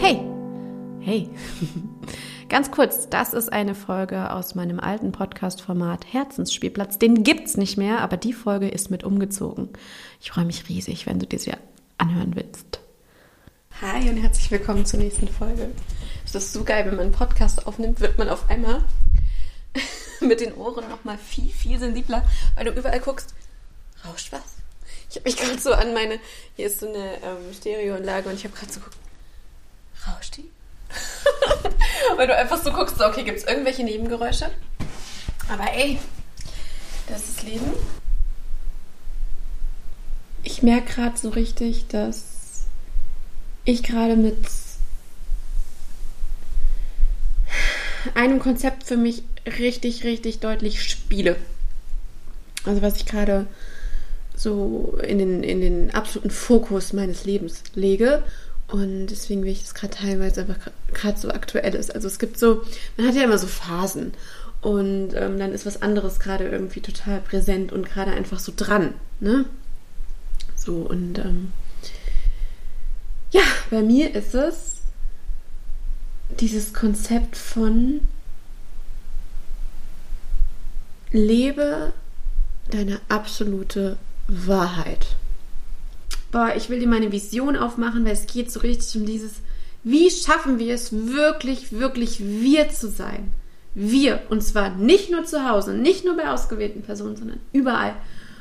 Hey, hey, ganz kurz, das ist eine Folge aus meinem alten Podcast-Format Herzensspielplatz. Den gibt's nicht mehr, aber die Folge ist mit umgezogen. Ich freue mich riesig, wenn du dir sie anhören willst. Hi und herzlich willkommen zur nächsten Folge. Es ist so geil, wenn man einen Podcast aufnimmt, wird man auf einmal mit den Ohren nochmal viel, viel sensibler, weil du überall guckst, rauscht was? Ich habe mich gerade so an meine, hier ist so eine Stereoanlage und ich habe gerade so geguckt, rauscht die? Weil du einfach so guckst, so, okay, gibt es irgendwelche Nebengeräusche? Aber ey, das ist Leben. Ich merke gerade so richtig, dass ich gerade mit einem Konzept für mich richtig, richtig deutlich spiele. Also was ich gerade so in den absoluten Fokus meines Lebens lege. Und deswegen will ich das gerade teilweise einfach gerade so aktuell ist. Also es gibt so, man hat ja immer so Phasen. Und dann ist was anderes gerade irgendwie total präsent und gerade einfach so dran. Ne? So und ja, bei mir ist es dieses Konzept von lebe deine absolute Wahrheit. Boah, ich will dir meine Vision aufmachen, weil es geht so richtig um dieses, wie schaffen wir es wirklich, wirklich wir zu sein? Wir. Und zwar nicht nur zu Hause, nicht nur bei ausgewählten Personen, sondern überall.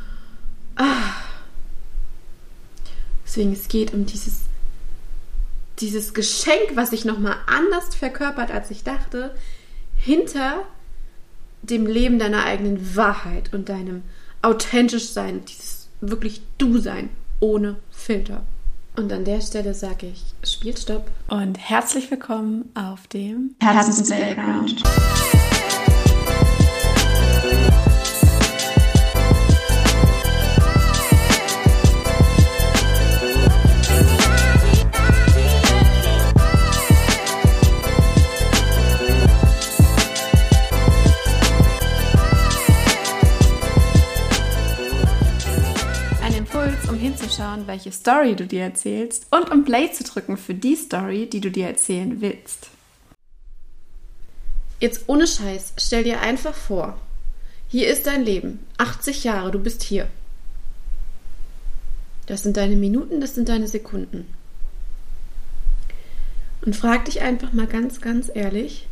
Deswegen, es geht um dieses Geschenk, was sich nochmal anders verkörpert, als ich dachte, hinter dem Leben deiner eigenen Wahrheit und deinem authentisch Sein, dieses wirklich Du-Sein. Ohne Filter. Und an der Stelle sage ich, spielt Stopp. Und herzlich willkommen auf dem Herzensplayground. hinzuschauen, welche Story du dir erzählst und um Play zu drücken für die Story, die du dir erzählen willst. Jetzt ohne Scheiß, stell dir einfach vor, hier ist dein Leben, 80 Jahre, du bist hier. Das sind deine Minuten, das sind deine Sekunden. Und frag dich einfach mal ganz, ganz ehrlich,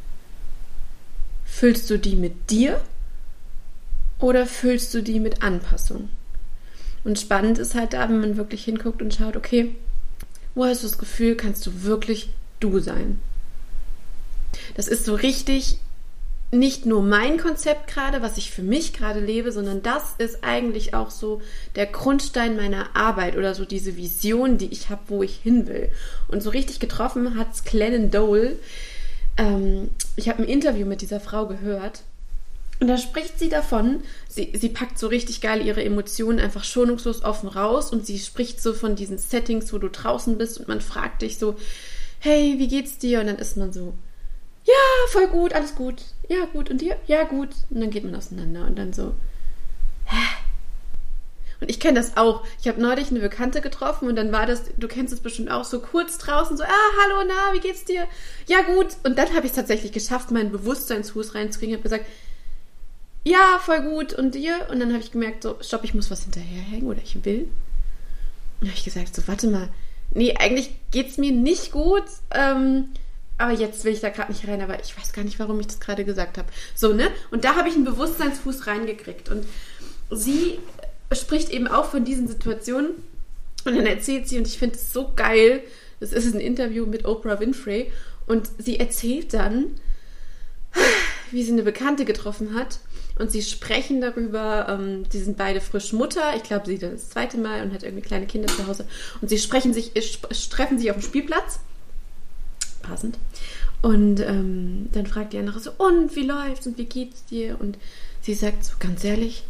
füllst du die mit dir oder füllst du die mit Anpassung? Und spannend ist halt da, wenn man wirklich hinguckt und schaut, okay, wo hast du das Gefühl, kannst du wirklich du sein? Das ist so richtig nicht nur mein Konzept gerade, was ich für mich gerade lebe, sondern das ist eigentlich auch so der Grundstein meiner Arbeit oder so diese Vision, die ich habe, wo ich hin will. Und so richtig getroffen hat es Glennon Doyle. Ich habe ein Interview mit dieser Frau gehört. Und da spricht sie davon, sie packt so richtig geil ihre Emotionen einfach schonungslos offen raus und sie spricht so von diesen Settings, wo du draußen bist und man fragt dich so, hey, wie geht's dir? Und dann ist man so, ja, voll gut, alles gut. Ja, gut. Und dir? Ja, gut. Und dann geht man auseinander und dann so, hä? Und ich kenne das auch. Ich habe neulich eine Bekannte getroffen und dann war das, du kennst es bestimmt auch, so kurz draußen, so, hallo, na, wie geht's dir? Ja, gut. Und dann habe ich es tatsächlich geschafft, meinen Bewusstseinsfuß reinzukriegen. Ich habe gesagt, ja, voll gut. Und dir? Und dann habe ich gemerkt, so, stopp, ich muss was hinterherhängen oder ich will. Und dann habe ich gesagt, so, warte mal. Nee, eigentlich geht's mir nicht gut. Aber jetzt will ich da gerade nicht rein. Aber ich weiß gar nicht, warum ich das gerade gesagt habe. So, ne? Und da habe ich einen Bewusstseinsfuß reingekriegt. Und sie spricht eben auch von diesen Situationen. Und dann erzählt sie, und ich finde es so geil, das ist ein Interview mit Oprah Winfrey. Und sie erzählt dann, wie sie eine Bekannte getroffen hat. Und sie sprechen darüber, die sind beide frisch Mutter. Ich glaube, sie das zweite Mal und hat irgendwie kleine Kinder zu Hause. Und sie treffen sich auf dem Spielplatz. Passend. Und dann fragt die andere so, und wie läuft's und wie geht's dir? Und sie sagt so, ganz ehrlich,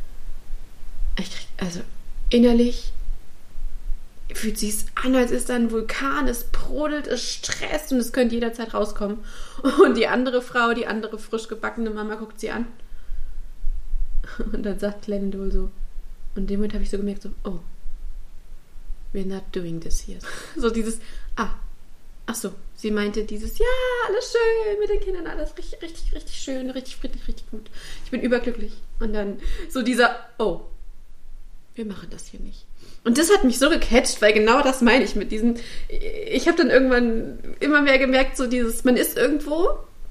also innerlich fühlt sich's an, als ist da ein Vulkan, es brodelt, es stresst und es könnte jederzeit rauskommen. Und die andere Frau, die andere frisch gebackene Mama guckt sie an. Und dann sagt Glennon Doyle so, und in dem Moment habe ich so gemerkt, so, oh, we're not doing this here. So dieses, ach so, sie meinte dieses, ja, alles schön mit den Kindern, alles richtig, richtig, richtig schön, richtig friedlich, richtig gut. Ich bin überglücklich. Und dann so dieser, oh, wir machen das hier nicht. Und das hat mich so gecatcht, weil genau das meine ich mit diesem, ich habe dann irgendwann immer mehr gemerkt, so dieses, man ist irgendwo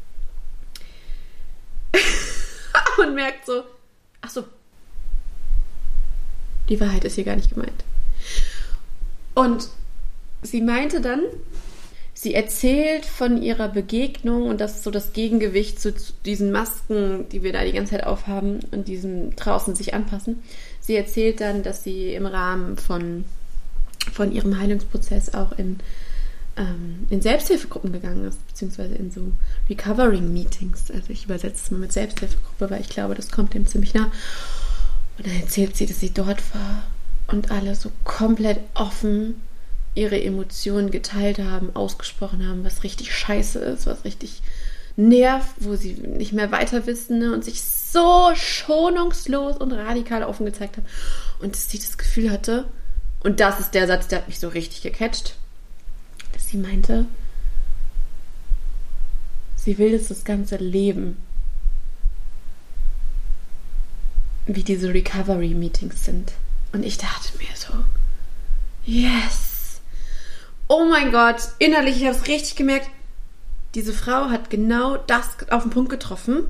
und merkt so, ach so, die Wahrheit ist hier gar nicht gemeint. Und sie meinte dann, sie erzählt von ihrer Begegnung und das ist so das Gegengewicht zu diesen Masken, die wir da die ganze Zeit aufhaben und diesem draußen sich anpassen. Sie erzählt dann, dass sie im Rahmen von ihrem Heilungsprozess auch in Selbsthilfegruppen gegangen ist, beziehungsweise in so Recovering-Meetings. Also ich übersetze es mal mit Selbsthilfegruppe, weil ich glaube, das kommt dem ziemlich nah. Und dann erzählt sie, dass sie dort war und alle so komplett offen ihre Emotionen geteilt haben, ausgesprochen haben, was richtig scheiße ist, was richtig nervt, wo sie nicht mehr weiter wissen, ne? Und sich so schonungslos und radikal offen gezeigt haben. Und dass sie das Gefühl hatte, und das ist der Satz, der hat mich so richtig gecatcht, dass sie meinte, sie will jetzt das ganze Leben, wie diese Recovery-Meetings sind. Und ich dachte mir so, yes! Oh mein Gott, innerlich, ich habe es richtig gemerkt, diese Frau hat genau das auf den Punkt getroffen,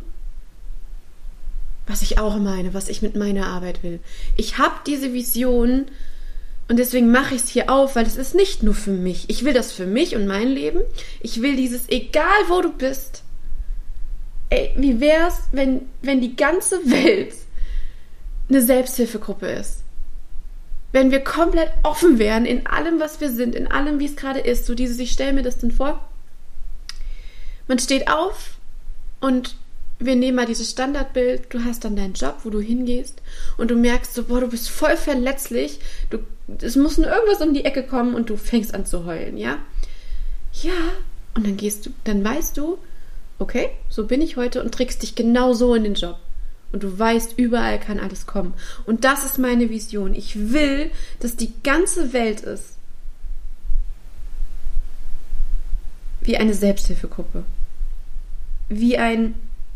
was ich auch meine, was ich mit meiner Arbeit will. Ich habe diese Vision und deswegen mache ich es hier auf, weil es ist nicht nur für mich. Ich will das für mich und mein Leben. Ich will dieses, egal wo du bist. Ey, wie wär's, wenn die ganze Welt eine Selbsthilfegruppe ist? Wenn wir komplett offen wären in allem, was wir sind, in allem, wie es gerade ist. So dieses, ich stelle mir das dann vor, man steht auf und wir nehmen mal dieses Standardbild, du hast dann deinen Job, wo du hingehst und du merkst so, boah, du bist voll verletzlich, es muss nur irgendwas um die Ecke kommen und du fängst an zu heulen, ja? Ja, und dann weißt du, okay, so bin ich heute und trägst dich genau so in den Job. Und du weißt, überall kann alles kommen. Und das ist meine Vision. Ich will, dass die ganze Welt ist wie eine Selbsthilfegruppe. Wie eine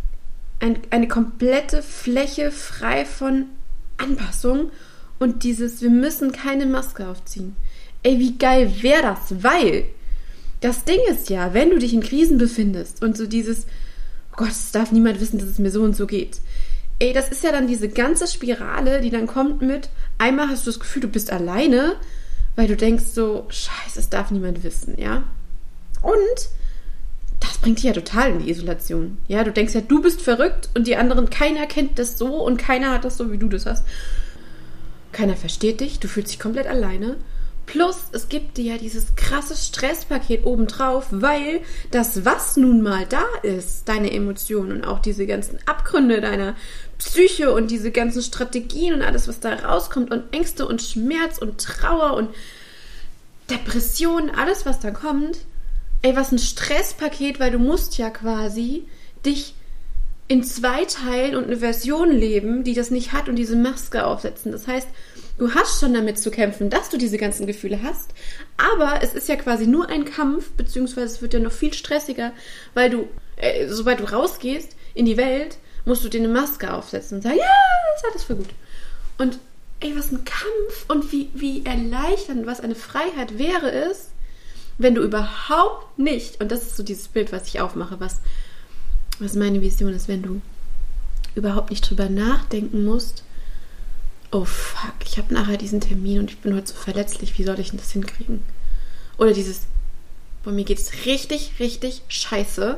komplette Fläche frei von Anpassung und dieses, wir müssen keine Maske aufziehen. Ey, wie geil wäre das? Weil das Ding ist ja, wenn du dich in Krisen befindest und so dieses, oh Gott, es darf niemand wissen, dass es mir so und so geht. Ey, das ist ja dann diese ganze Spirale, die dann kommt mit, einmal hast du das Gefühl, du bist alleine, weil du denkst so, scheiße, es darf niemand wissen, ja? Und das bringt dich ja total in die Isolation. Ja, du denkst ja, du bist verrückt und die anderen, keiner kennt das so und keiner hat das so, wie du das hast. Keiner versteht dich, du fühlst dich komplett alleine. Plus, es gibt dir ja dieses krasse Stresspaket obendrauf, weil das, was nun mal da ist, deine Emotionen und auch diese ganzen Abgründe deiner Psyche und diese ganzen Strategien und alles, was da rauskommt und Ängste und Schmerz und Trauer und Depression, alles, was da kommt, ey, was ein Stresspaket, weil du musst ja quasi dich in zwei teilen und eine Version leben, die das nicht hat und diese Maske aufsetzen. Das heißt, du hast schon damit zu kämpfen, dass du diese ganzen Gefühle hast, aber es ist ja quasi nur ein Kampf, beziehungsweise es wird ja noch viel stressiger, weil du, sobald du rausgehst in die Welt, musst du dir eine Maske aufsetzen und sagen, ja, ist alles für gut. Und ey, was ein Kampf und wie erleichternd, was eine Freiheit wäre es, wenn du überhaupt nicht, und das ist so dieses Bild, was ich aufmache, was meine Vision ist, wenn du überhaupt nicht drüber nachdenken musst, oh fuck, ich habe nachher diesen Termin und ich bin heute so verletzlich, wie soll ich denn das hinkriegen? Oder dieses, boah, mir geht's richtig, richtig scheiße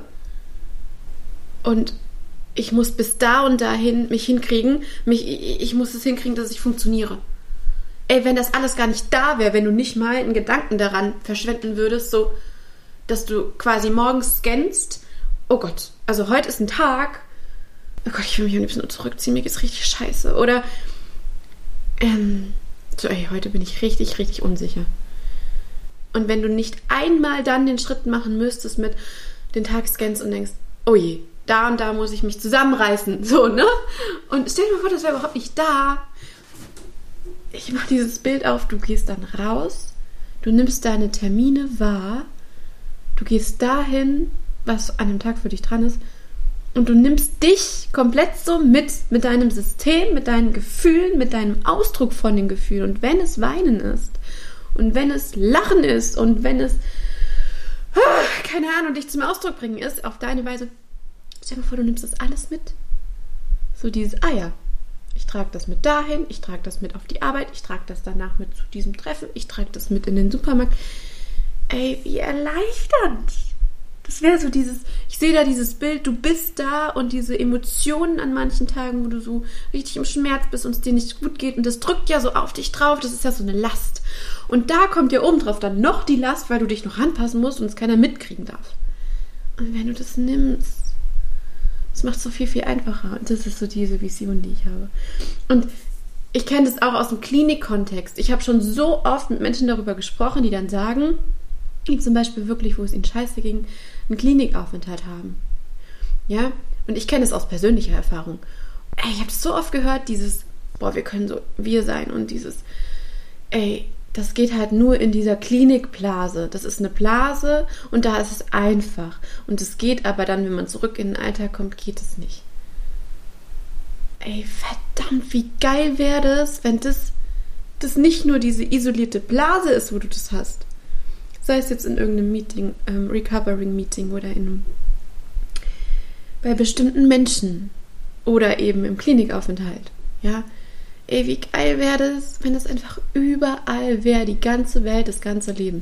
und ich muss bis da und dahin mich hinkriegen, ich muss es hinkriegen, dass ich funktioniere. Ey, wenn das alles gar nicht da wäre, wenn du nicht mal einen Gedanken daran verschwenden würdest, so, dass du quasi morgens scannst, oh Gott, also heute ist ein Tag, oh Gott, ich will mich am liebsten nur zurückziehen, mir geht's richtig scheiße. Oder, so, ey, heute bin ich richtig, richtig unsicher. Und wenn du nicht einmal dann den Schritt machen müsstest mit den Tag scannst und denkst, oh je, da und da muss ich mich zusammenreißen, so, ne? Und stell dir mal vor, das wäre überhaupt nicht da. Ich mache dieses Bild auf, du gehst dann raus, du nimmst deine Termine wahr Du gehst dahin, was an dem Tag für dich dran ist, und du nimmst dich komplett so mit deinem System, mit deinen Gefühlen, mit deinem Ausdruck von den Gefühlen. Und wenn es Weinen ist und wenn es Lachen ist und wenn es, keine Ahnung, dich zum Ausdruck bringen ist, auf deine Weise, stell dir mal vor, du nimmst das alles mit. So dieses, ja, ich trage das mit dahin, ich trage das mit auf die Arbeit, ich trage das danach mit zu diesem Treffen, ich trage das mit in den Supermarkt. Ey, wie erleichternd. Das wäre so dieses, ich sehe da dieses Bild, du bist da und diese Emotionen an manchen Tagen, wo du so richtig im Schmerz bist und es dir nicht gut geht und das drückt ja so auf dich drauf, das ist ja so eine Last. Und da kommt ja oben drauf dann noch die Last, weil du dich noch anpassen musst und es keiner mitkriegen darf. Und wenn du das nimmst, das macht es so viel, viel einfacher. Und das ist so diese Vision, die ich habe. Und ich kenne das auch aus dem Klinikkontext. Ich habe schon so oft mit Menschen darüber gesprochen, die dann sagen, die zum Beispiel wirklich, wo es ihnen scheiße ging, einen Klinikaufenthalt haben. Ja, und ich kenne es aus persönlicher Erfahrung. Ey, ich habe es so oft gehört, dieses, wir können so wir sein und dieses, das geht halt nur in dieser Klinikblase. Das ist eine Blase und da ist es einfach. Und es geht aber dann, wenn man zurück in den Alltag kommt, geht es nicht. Ey, verdammt, wie geil wäre das, wenn das nicht nur diese isolierte Blase ist, wo du das hast. Sei es jetzt in irgendeinem Meeting, Recovering-Meeting oder bei bestimmten Menschen oder eben im Klinikaufenthalt. Ja, ey, wie geil wäre das, wenn das einfach überall wäre, die ganze Welt, das ganze Leben.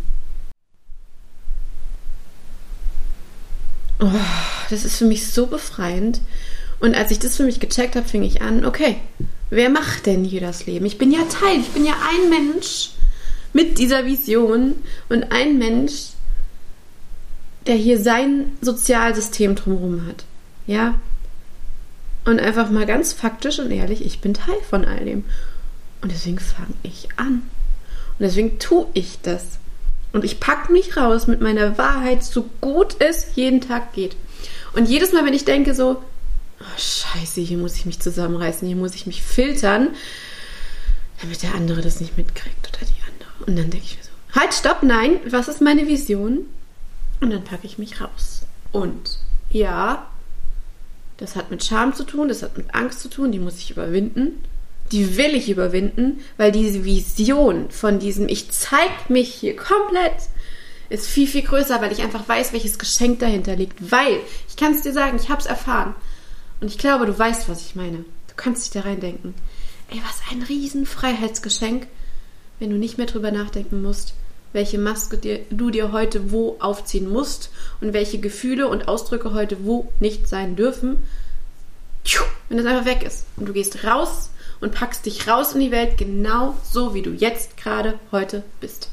Oh, das ist für mich so befreiend. Und als ich das für mich gecheckt habe, fing ich an, okay, wer macht denn hier das Leben? Ich bin ja Teil, ich bin ja ein Mensch mit dieser Vision und ein Mensch, der hier sein Sozialsystem drumherum hat. Ja? Und einfach mal ganz faktisch und ehrlich, ich bin Teil von all dem. Und deswegen fange ich an. Und deswegen tue ich das. Und ich packe mich raus mit meiner Wahrheit, so gut es jeden Tag geht. Und jedes Mal, wenn ich denke so, scheiße, hier muss ich mich zusammenreißen, hier muss ich mich filtern, damit der andere das nicht mitkriegt oder die andere. Und dann denke ich mir so, halt, stopp, nein, was ist meine Vision? Und dann packe ich mich raus. Und ja, das hat mit Scham zu tun, das hat mit Angst zu tun, die muss ich überwinden. Die will ich überwinden, weil diese Vision von diesem, ich zeig mich hier komplett, ist viel, viel größer, weil ich einfach weiß, welches Geschenk dahinter liegt. Weil, ich kann es dir sagen, ich habe es erfahren. Und ich glaube, du weißt, was ich meine. Du kannst dich da reindenken. Ey, was ein riesen Freiheitsgeschenk, wenn du nicht mehr drüber nachdenken musst, welche Maske du dir heute wo aufziehen musst und welche Gefühle und Ausdrücke heute wo nicht sein dürfen. Wenn das einfach weg ist und du gehst raus und packst dich raus in die Welt, genau so, wie du jetzt gerade heute bist.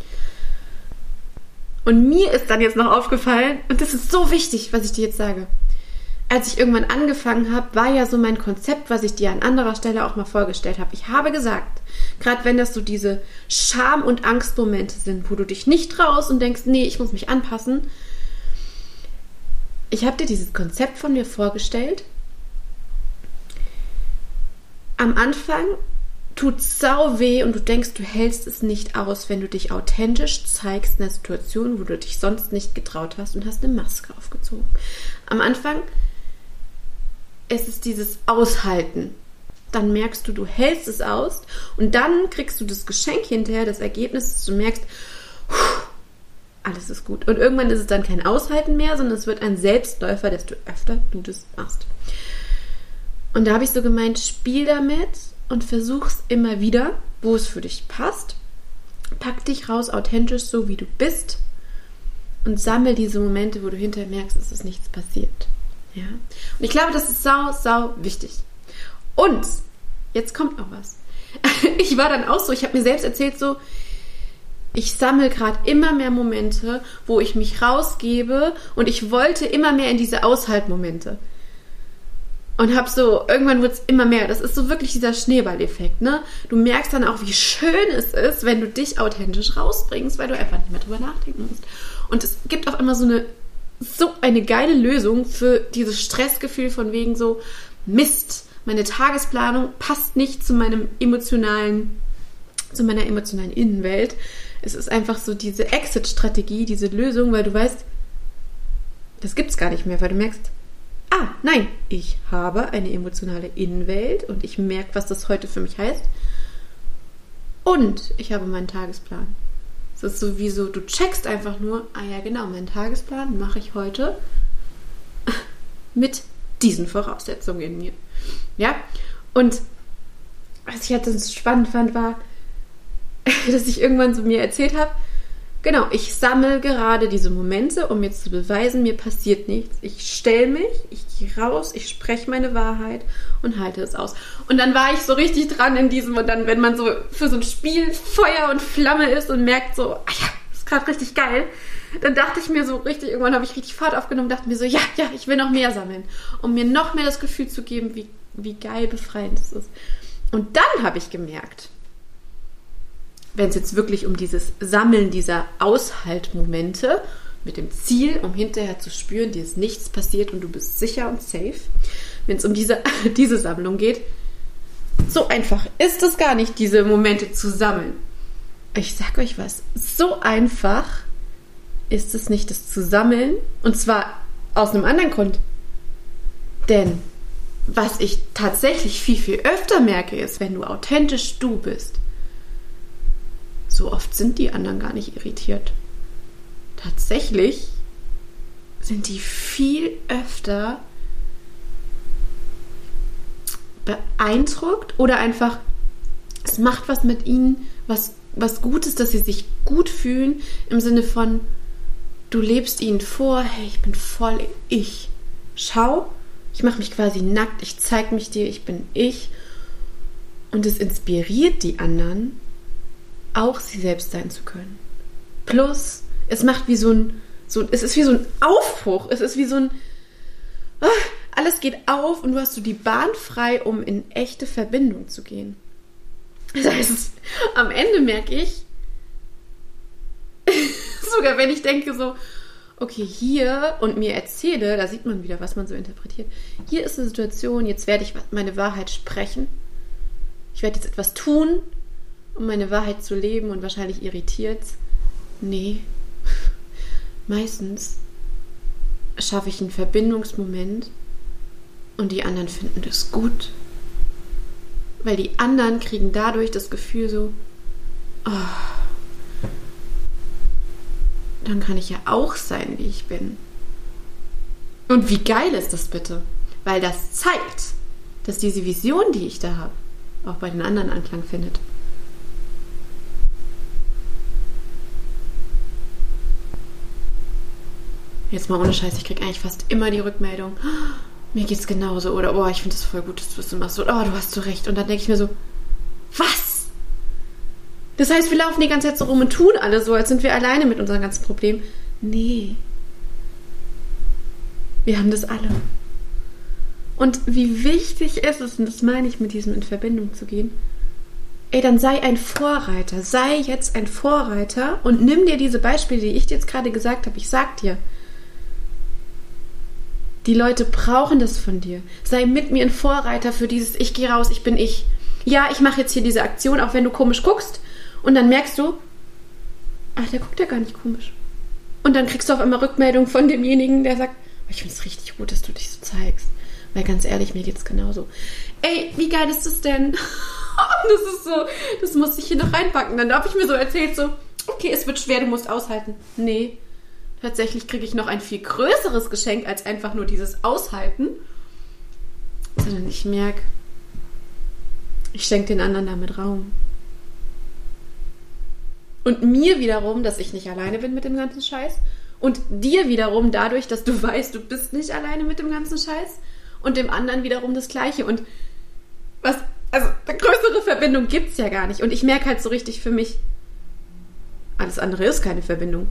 Und mir ist dann jetzt noch aufgefallen, und das ist so wichtig, was ich dir jetzt sage, als ich irgendwann angefangen habe, war ja so mein Konzept, was ich dir an anderer Stelle auch mal vorgestellt habe. Ich habe gesagt, gerade wenn das so diese Scham- und Angstmomente sind, wo du dich nicht traust und denkst, nee, ich muss mich anpassen. Ich habe dir dieses Konzept von mir vorgestellt. Am Anfang tut sau weh und du denkst, du hältst es nicht aus, wenn du dich authentisch zeigst in einer Situation, wo du dich sonst nicht getraut hast und hast eine Maske aufgezogen. Am Anfang ist es dieses Aushalten. Dann merkst du, du hältst es aus und dann kriegst du das Geschenk hinterher, das Ergebnis, dass du merkst, alles ist gut. Und irgendwann ist es dann kein Aushalten mehr, sondern es wird ein Selbstläufer, desto öfter du das machst. Und da habe ich so gemeint, spiel damit und versuch's immer wieder, wo es für dich passt. Pack dich raus, authentisch, so wie du bist und sammel diese Momente, wo du hinterher merkst, es ist nichts passiert. Ja? Und ich glaube, das ist sau wichtig. Und jetzt kommt noch was. Ich war dann auch so, ich habe mir selbst erzählt so, ich sammle gerade immer mehr Momente, wo ich mich rausgebe und ich wollte immer mehr in diese Aushaltmomente. Und hab so, irgendwann wird es immer mehr. Das ist so wirklich dieser Schneeballeffekt, ne? Du merkst dann auch, wie schön es ist, wenn du dich authentisch rausbringst, weil du einfach nicht mehr drüber nachdenken musst. Und es gibt auch immer so eine geile Lösung für dieses Stressgefühl von wegen so, Mist, meine Tagesplanung passt nicht zu meiner emotionalen Innenwelt. Es ist einfach so diese Exit-Strategie, diese Lösung, weil du weißt, Das gibt's gar nicht mehr, weil du merkst, nein, ich habe eine emotionale Innenwelt und ich merke, was das heute für mich heißt. Und ich habe meinen Tagesplan. Es ist sowieso, du checkst einfach nur, ja genau, meinen Tagesplan mache ich heute mit diesen Voraussetzungen in mir. Ja, und was ich halt so spannend fand, war, dass ich irgendwann so mir erzählt habe, genau, ich sammle gerade diese Momente, um mir zu beweisen, mir passiert nichts. Ich stelle mich, ich gehe raus, ich spreche meine Wahrheit und halte es aus. Und dann war ich so richtig dran in diesem, und dann, wenn man so für so ein Spiel Feuer und Flamme ist und merkt so, ja, das ist gerade richtig geil, dann dachte ich mir so richtig, irgendwann habe ich richtig Fahrt aufgenommen, dachte mir so, ja, ich will noch mehr sammeln, um mir noch mehr das Gefühl zu geben, wie geil befreiend es ist. Und dann habe ich gemerkt, wenn es jetzt wirklich um dieses Sammeln dieser Aushaltmomente mit dem Ziel, um hinterher zu spüren, dir ist nichts passiert und du bist sicher und safe, wenn es um diese Sammlung geht, so einfach ist es gar nicht, diese Momente zu sammeln. Ich sag euch was, so einfach ist es nicht, das zu sammeln, und zwar aus einem anderen Grund. Denn was ich tatsächlich viel, viel öfter merke, ist, wenn du authentisch du bist, so oft sind die anderen gar nicht irritiert. Tatsächlich sind die viel öfter beeindruckt oder einfach, es macht was mit ihnen, was Gutes, dass sie sich gut fühlen, im Sinne von, du lebst ihnen vor, hey, ich bin voll ich. Schau, ich mache mich quasi nackt, ich zeige mich dir, ich bin ich. Und es inspiriert die anderen, auch sie selbst sein zu können. Plus, es macht wie es ist wie so ein Aufbruch. Es ist wie so ein, alles geht auf und du hast so die Bahn frei, um in echte Verbindung zu gehen. Das heißt, am Ende merke ich, sogar wenn ich denke so, okay, hier und mir erzähle, da sieht man wieder, was man so interpretiert. Hier ist eine Situation, jetzt werde ich meine Wahrheit sprechen. Ich werde jetzt etwas tun, um meine Wahrheit zu leben, und wahrscheinlich irritiert's. Nee. Meistens schaffe ich einen Verbindungsmoment und die anderen finden das gut. Weil die anderen kriegen dadurch das Gefühl so, dann kann ich ja auch sein, wie ich bin. Und wie geil ist das bitte? Weil das zeigt, dass diese Vision, die ich da habe, auch bei den anderen Anklang findet. Jetzt mal ohne Scheiß, ich kriege eigentlich fast immer die Rückmeldung, mir geht's genauso, oder ich finde das voll gut, dass du das so machst, oder du hast so recht. Und dann denke ich mir so, was? Das heißt, wir laufen die ganze Zeit so rum und tun alle so, als sind wir alleine mit unseren ganzen Problemen. Nee. Wir haben das alle. Und wie wichtig ist es, und das meine ich mit diesem in Verbindung zu gehen, dann sei ein Vorreiter, sei jetzt ein Vorreiter und nimm dir diese Beispiele, die ich dir jetzt gerade gesagt habe. Ich sag dir, die Leute brauchen das von dir. Sei mit mir ein Vorreiter für dieses ich gehe raus, ich bin ich. Ja, ich mache jetzt hier diese Aktion, auch wenn du komisch guckst. Und dann merkst du, der guckt ja gar nicht komisch. Und dann kriegst du auf einmal Rückmeldung von demjenigen, der sagt, ich finde es richtig gut, dass du dich so zeigst. Weil ganz ehrlich, mir geht's genauso. Ey, wie geil ist das denn? Das ist so, das musste ich hier noch reinpacken. Dann habe ich mir so erzählt, so, okay, es wird schwer, du musst aushalten. Nee, tatsächlich kriege ich noch ein viel größeres Geschenk als einfach nur dieses Aushalten. Sondern ich merke, ich schenke den anderen damit Raum. Und mir wiederum, dass ich nicht alleine bin mit dem ganzen Scheiß. Und dir wiederum dadurch, dass du weißt, du bist nicht alleine mit dem ganzen Scheiß. Und dem anderen wiederum das Gleiche. Und also eine größere Verbindung gibt es ja gar nicht. Und ich merke halt so richtig für mich, alles andere ist keine Verbindung.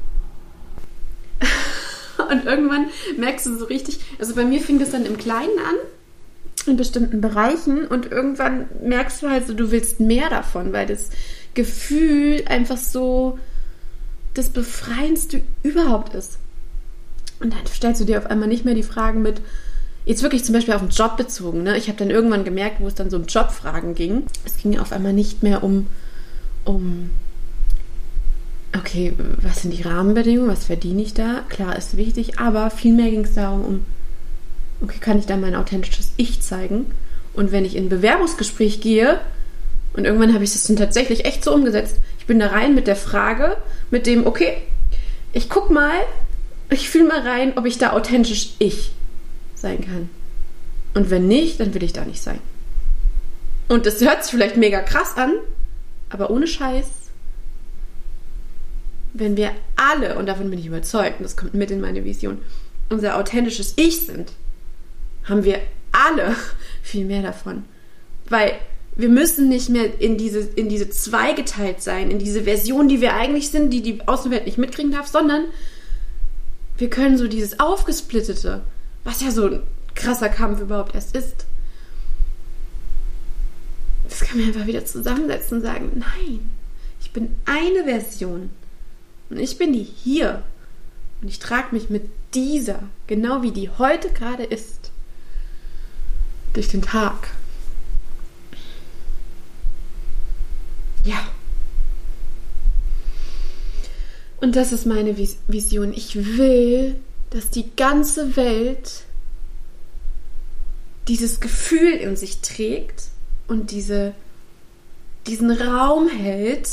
Und irgendwann merkst du so richtig, also bei mir fing das dann im Kleinen an, in bestimmten Bereichen, und irgendwann merkst du halt so, du willst mehr davon, weil das Gefühl einfach so das Befreiendste überhaupt ist. Und dann stellst du dir auf einmal nicht mehr die Fragen mit, jetzt wirklich zum Beispiel auf den Job bezogen, ne? Ich habe dann irgendwann gemerkt, wo es dann so um Jobfragen ging, es ging auf einmal nicht mehr um okay, was sind die Rahmenbedingungen, was verdiene ich da? Klar, ist wichtig, aber vielmehr ging es darum, okay, kann ich da mein authentisches Ich zeigen? Und wenn ich in ein Bewerbungsgespräch gehe, und irgendwann habe ich das dann tatsächlich echt so umgesetzt, ich bin da rein mit der Frage, mit dem, okay, ich guck mal, ich fühle mal rein, ob ich da authentisch ich sein kann. Und wenn nicht, dann will ich da nicht sein. Und das hört sich vielleicht mega krass an, aber ohne Scheiß, wenn wir alle, und davon bin ich überzeugt, und das kommt mit in meine Vision, unser authentisches Ich sind, haben wir alle viel mehr davon. Weil wir müssen nicht mehr in diese zweigeteilt sein, in diese Version, die wir eigentlich sind, die Außenwelt nicht mitkriegen darf, sondern wir können so dieses Aufgesplittete, was ja so ein krasser Kampf überhaupt erst ist, das können wir einfach wieder zusammensetzen und sagen, nein, ich bin eine Version und ich bin die hier und ich trage mich mit dieser, genau wie die heute gerade ist, durch den Tag. Ja. Und das ist meine Vision. Ich will, dass die ganze Welt dieses Gefühl in sich trägt und diesen Raum hält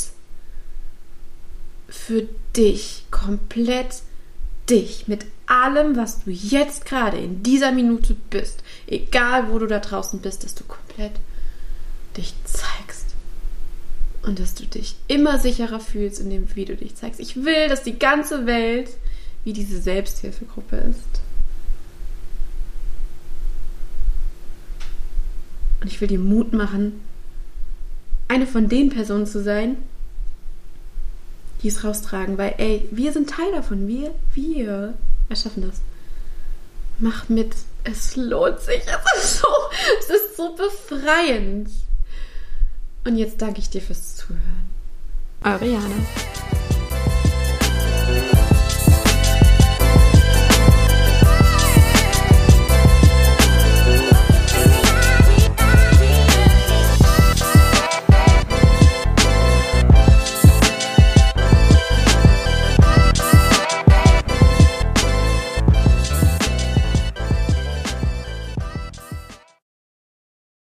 für dich, komplett dich, mit allem, was du jetzt gerade in dieser Minute bist, egal wo du da draußen bist, dass du komplett dich zeigst und dass du dich immer sicherer fühlst in dem, wie du dich zeigst. Ich will, dass die ganze Welt wie diese Selbsthilfegruppe ist. Und ich will dir Mut machen, eine von den Personen zu sein, die es raustragen, weil, ey, wir sind Teil davon. Wir erschaffen das. Mach mit. Es lohnt sich. Es ist so befreiend. Und jetzt danke ich dir fürs Zuhören. Eure Jana.